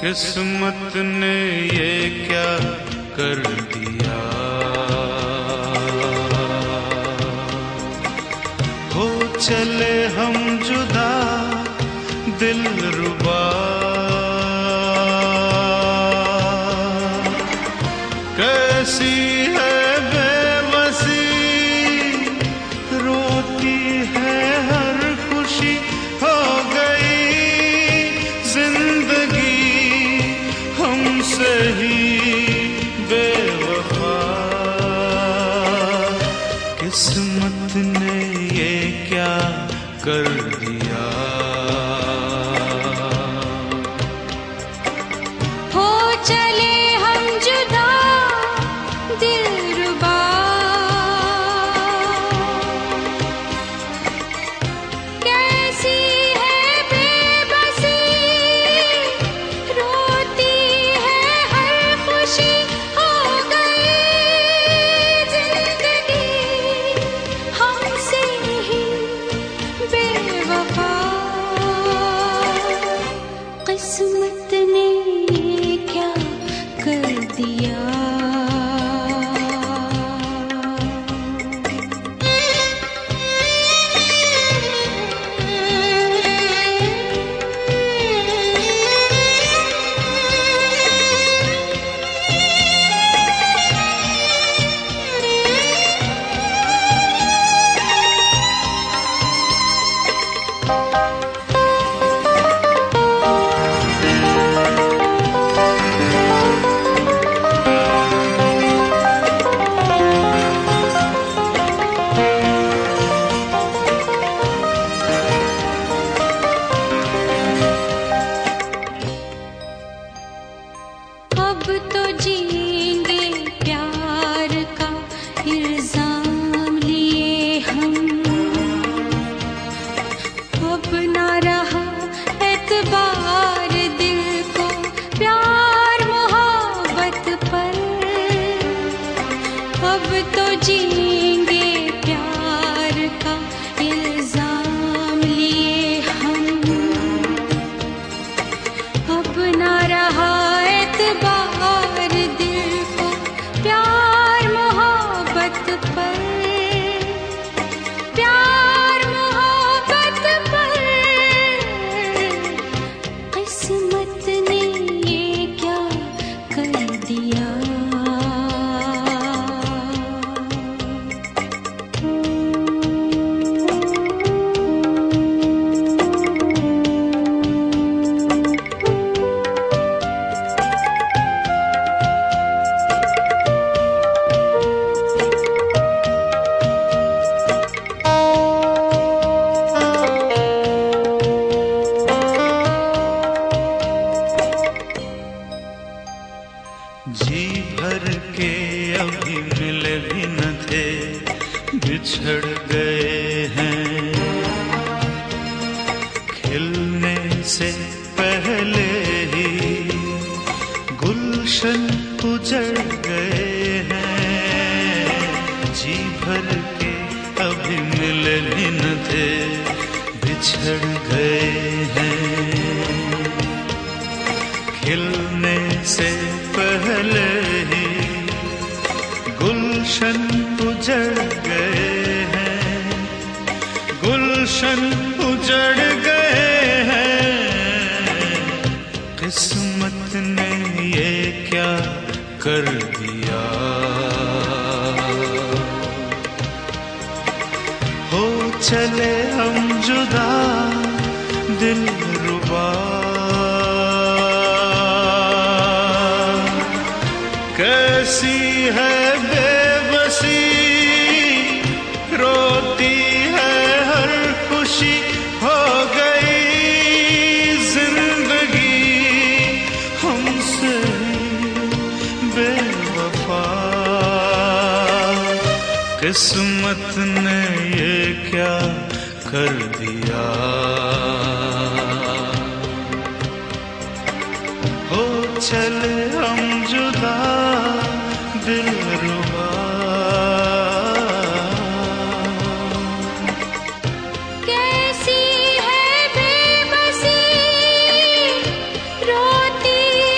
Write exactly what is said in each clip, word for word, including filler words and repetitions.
किस्मत ने ये क्या कर दिया, हो चले हम जुदा दिलरुबा। कैसी है बेबसी, रोती है हर खुशी, हो गई जिंदगी हमसे ही बेवफा। किस्मत ने ये क्या कर दिया, हो चले हम जुदा दिलरुबा। कैसी है बेबसी, रोती है हर खुशी, हो गई जिंदगी हमसे ही बेवफा। किस्मत ने ये क्या कर दिया। अब तो जिएंगे प्यार का इल्जाम लिए हम, अब ना रहा एतबार दिल को प्यार मोहब्बत पर। अब तो जिएंगे प्यार का इल्जाम लिए हम, अब ना रहा एतबार दिल को प्यार मोहब्बत पर, प्यार मोहब्बत पर। किस्मत ने ये क्या कर दिया। जी भर के अभी मिले भी न थे, बिछड़ गए हैं। खिलने से पहले ही गुलशन उजड़ गए हैं। जी भर के अभी मिले भी न थे, बिछड़ गए हैं। खिलने से पहले ही गुलशन उजड़ गए हैं, गुलशन उजड़ गए हैं। किस्मत ने ये क्या कर दिया, हो चले हम जुदा दिलरुबा। कैसी है बेबसी, रोती है हर खुशी, हो गई जिंदगी हमसे बेवफा। किस्मत ने ये क्या कर दिया, हो चले हम जुदा दिलरुबा। कैसी है बेबसी, रोती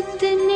किस्मत ने